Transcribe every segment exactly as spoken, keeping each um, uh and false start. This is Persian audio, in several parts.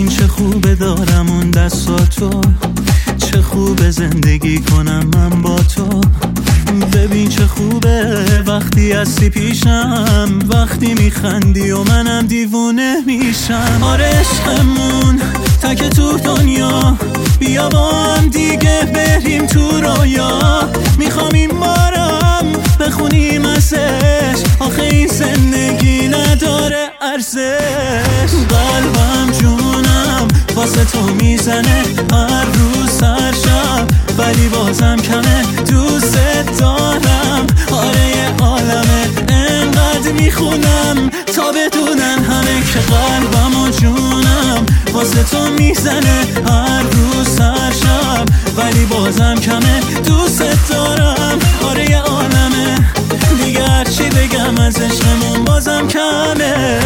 ببین چه خوبه دارم اون دستاتو، چه خوبه زندگی کنم من با تو. ببین چه خوبه وقتی هستی پیشم، وقتی میخندی و منم دیوونه میشم. آره عشقمون تک تو دنیا، بیا با هم دیگه بریم تو رویا. میخوام این بارم بخونیم ازش، آخه این زندگی نداره ارزش. قلبم جونم واسه تو میزنه هر روز هر شب، ولی بازم کمه دوست دارم. آره یه عالمه انقدر میخونم تا بدونن همه که قلبم و جونم واسه تو میزنه هر روز هر شب، ولی بازم کمه دوست دارم. آره یه عالمه دیگه هرچی بگم از عشقمون بازم کمه.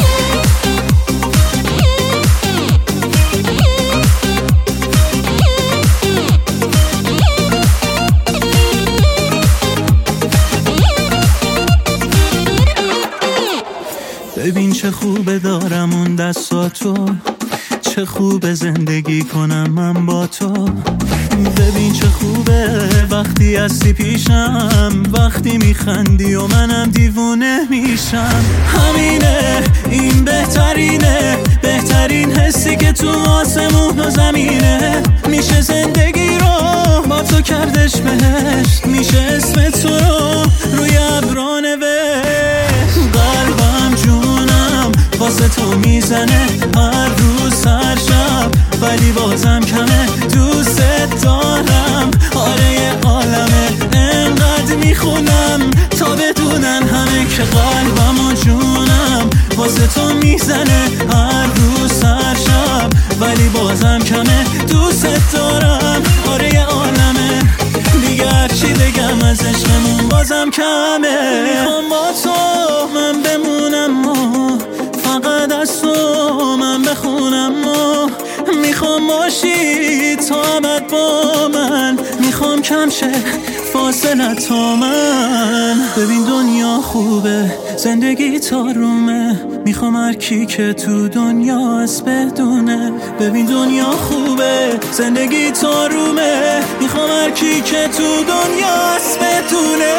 ببین چه خوبه دارم اون دستاتو، چه خوبه زندگی کنم من با تو. ببین چه خوبه وقتی هستی پیشم، وقتی میخندی و منم دیوونه میشم. همینه این بهترینه، بهترین حسی که تو آسمون و زمینه. میشه زندگی رو با تو کردش بهشت، میشه اسم تو رو روی ابرا نوشت. قلبم جونم واسه تو میزنه هر روز هر شب، ولی بازم کمه دوست دارم. آره یه عالمه انقدر میخونم تا بدونن همه که قلبم و جونم واسه تو میزنه هر روز هر شب، ولی بازم کمه دوست دارم. آره یه عالمه دیگه هرچی بگم از عشقمون بازم کمه. میخوام با تو من بمونم و فقط از تو من بخونم و میخوام باشی تا ابد با من، میخوام کم شه فاصله تا من. ببین دنیا خوبه زندگی تارومه، میخوام هر کی که تو دنیا هست بدونه. ببین دنیا خوبه زندگی تارومه، میخوام هر کی که تو دنیا هست بدونه.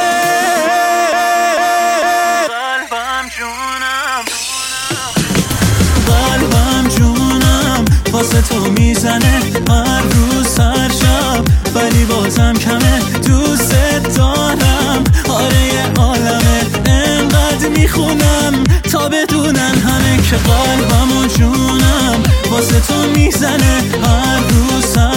قلبم جونم قلبم جونم واسه تو میزنه هر روز هر شب، ولی بازم کمه دوست دارم. آره یه عالمه انقدر میخونم تا بدونن همه که قلبم و جونم واسه تو میزنه هر روز هر